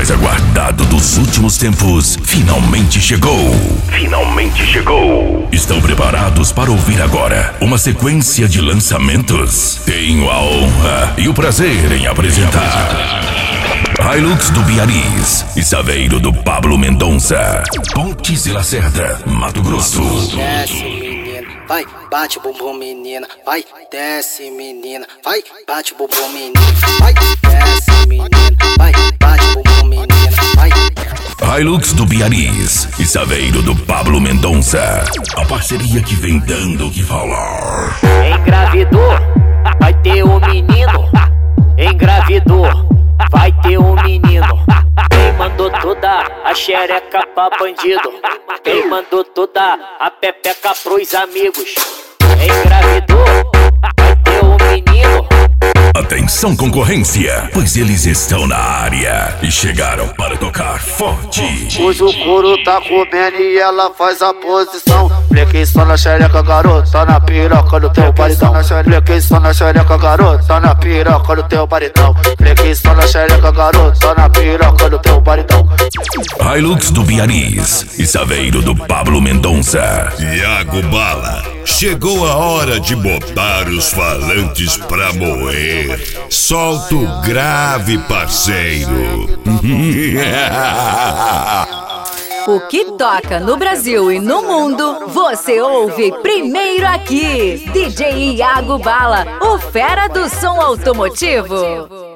mais aguardado dos últimos tempos finalmente chegou. Finalmente chegou. Estão preparados para ouvir agora uma sequência de lançamentos? Tenho a honra e o prazer em apresentar Hilux do Biaris e Saveiro do Pablo Mendonça. Pontes e Lacerda, Mato Grosso. Desce, menina, vai, bate o bumbum, menina. Vai, desce, menina, vai, bate o bumbum, menina. Vai, desce, menina, vai, bate o bumbum, menina. Vai. Hilux do Biaris e Saveiro do Pablo Mendonça. A parceria que vem dando o que falar. Engravidou, vai ter um menino. Engravidou, vai ter um menino. Quem mandou toda a xereca pra bandido? Quem mandou toda a pepeca pros amigos? Engravidou, vai ter um menino. Atenção, concorrência, pois eles estão na área e chegaram para tocar forte. Hoje o couro tá comendo e ela faz a posição. Flequei só na xereca, garota, na piroca do teu baritão. Flequei só na xereca, garota, na piroca do teu baritão. Flequei só na xereca, garota, na piroca do teu baritão. Hilux do Biaris e Saveiro do Pablo Mendonça. Iago Bala, chegou a hora de botar os falantes pra moer. Solta o grave, parceiro. O que toca no Brasil e no mundo, você ouve primeiro aqui. DJ Iago Bala, o fera do som automotivo.